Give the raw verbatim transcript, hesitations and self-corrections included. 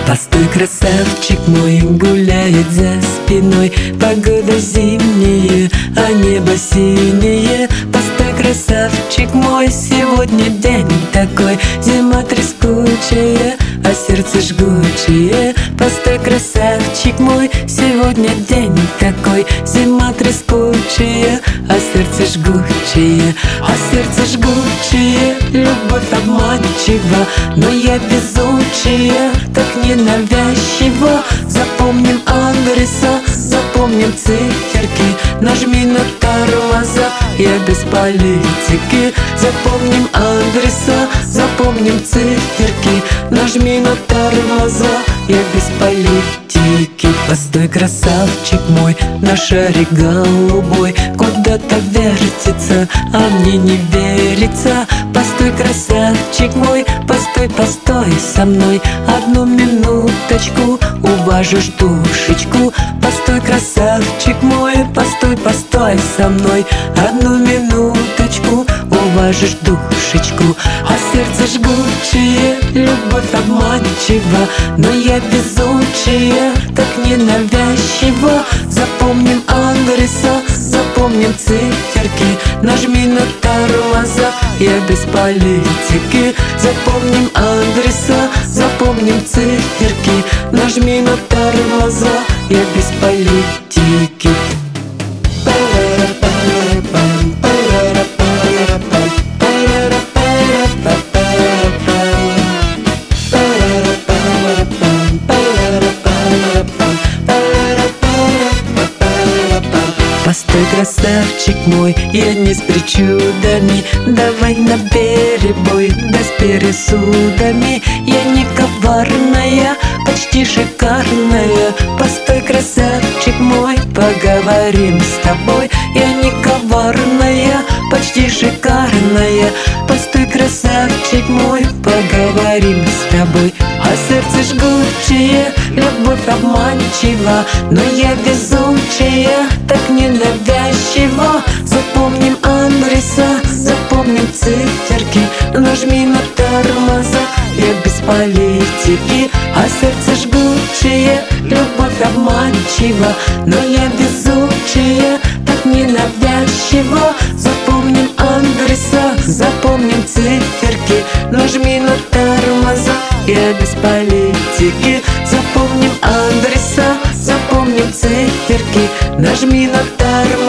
Постой, красавчик мой, гуляет за спиной. Погода зимняя, а небо синее. Постой, красавчик мой, сегодня день такой. Зима трескучая, а сердце жгучее. Постой, красавчик мой, сегодня день такой. Зима трескучая, а сердце жгучее. А сердце жгучее, любовь обманчива, но я везучая, так ненавязчиво. Запомним адреса, запомним циферки, нажми на тормоза, я без политики. Запомним адреса, запомним циферки, нажми на тормоза, я без политики. Постой, красавчик мой, на шаре голубой куда-то вертится, а мне не верится. Постой, красавчик мой, постой, постой со мной одну минуточку, уважишь душечку. Постой, красавчик мой, постой, постой со мной одну минуточку, уважишь душечку. А сердце жгучее, любовь обманчива, но я везучая, так ненавязчиво. Запомним адреса, запомним циферки, нажми на тормоза, я без политики. Запомним адреса, запомним циферки, нажми на тормоза, я без политики. Постой, красавчик мой, я не с причудами, давай на перебой, да с пересудами. Я не коварная, почти шикарная. Постой, красавчик мой, поговорим с тобой. Я не коварная, почти шикарная. Постой, красавчик мой, поговорим с тобой. А сердце жгучее, любовь обманчива, но я везучая, так ненавязчиво. Запомним адреса, запомним циферки, нажми на тормоза, я без политики. А сердце жгучее, любовь обманчива, но я везучая, так ненавязчиво. Запомним адреса, запомним циферки, нажми на тормоза, я без политики. Запомним адреса, запомним циферки, нажми на тормоза,